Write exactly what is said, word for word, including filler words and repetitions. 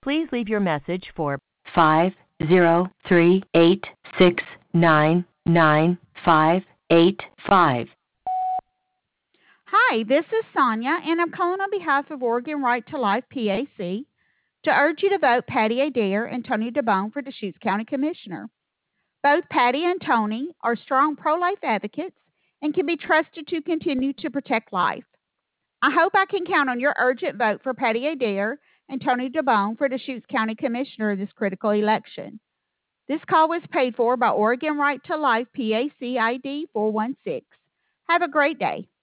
Please leave your message for five zero three eight six nine nine five eight five. Hi, this is Sonia, and I'm calling on behalf of Oregon Right to Life P A C to urge you to vote Patty Adair and Tony DeBone for Deschutes County Commissioner. Both Patty and Tony are strong pro-life advocates and can be trusted to continue to protect life. I hope I can count on your urgent vote for Patty Adair and Tony DeBone for Deschutes County Commissioner in this critical election. This call was paid for by Oregon Right to Life P A C I D four one six. Have a great day.